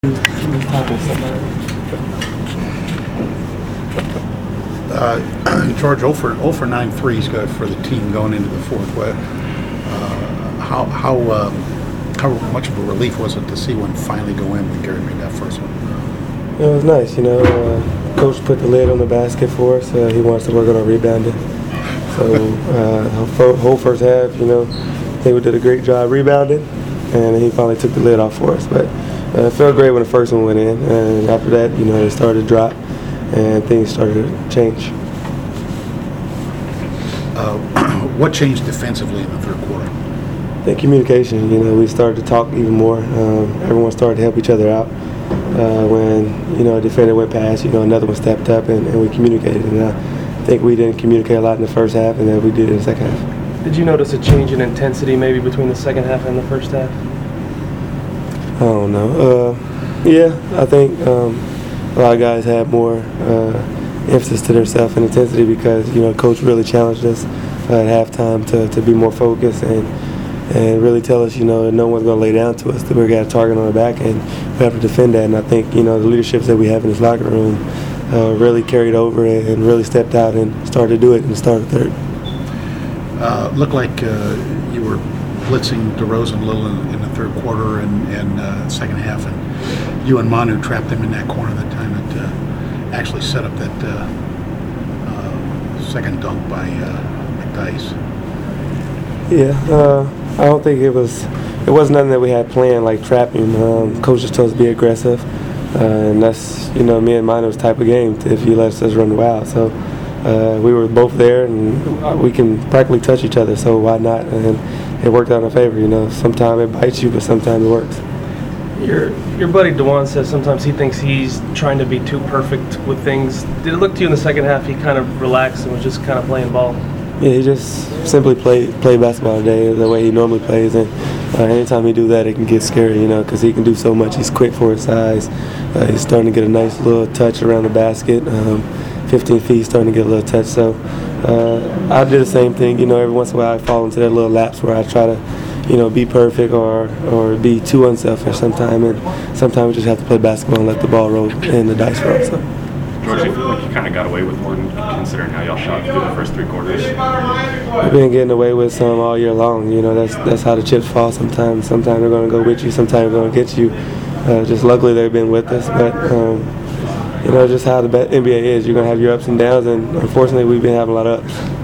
George, 0 for 9 threes go for the team going into the fourth. How much of a relief was it to see one finally go in when Gary made that first one? It was nice, Coach put the lid on the basket for us. He wants to work on our rebounding. So whole first half, I think we did a great job rebounding, and he finally took the lid off for us. But it felt great when the first one went in, and after that, it started to drop, and things started to change. What changed defensively in the third quarter? I think communication. We started to talk even more. Everyone started to help each other out. When a defender went past, another one stepped up, and we communicated. And I think we didn't communicate a lot in the first half, and then we did in the second half. Did you notice a change in intensity maybe between the second half and the first half? I don't know. Yeah, I think a lot of guys had more emphasis to themselves and intensity because Coach really challenged us at halftime to be more focused and really tell us no one's going to lay down to us. That we got a target on our back and we have to defend that. And I think the leaderships that we have in this locker room really carried over and really stepped out and started to do it in the start of third. Looked like you were blitzing DeRozan a little in the third quarter and second half, and you and Manu trapped him in that corner that time. It actually set up that second dunk by McDyess. Yeah, I don't think it was nothing that we had planned like trapping. Coach just told us to be aggressive, and that's me and Manu's type of game. If he lets us run wild, so we were both there, and we can practically touch each other. So why not? And it worked out in our favor. Sometimes it bites you, but sometimes it works. Your buddy DeJuan says sometimes he thinks he's trying to be too perfect with things. Did it look to you in the second half he kind of relaxed and was just kind of playing ball? Yeah, he just simply played basketball today the way he normally plays, and anytime he do that, it can get scary, because he can do so much. He's quick for his size. He's starting to get a nice little touch around the basket. 15 feet, starting to get a little touch. So I did the same thing. Every once in a while I fall into that little lapse where I try to, be perfect or be too unselfish sometimes. And sometimes we just have to play basketball and let the ball roll and the dice roll. So. George, you feel like you kind of got away with one considering how y'all shot through the first three quarters? We've been getting away with some all year long. That's how the chips fall sometimes. Sometimes they're going to go with you. Sometimes they're going to get you. Just luckily they've been with us. But, just how the NBA is. You're going to have your ups and downs, and unfortunately we've been having a lot of ups.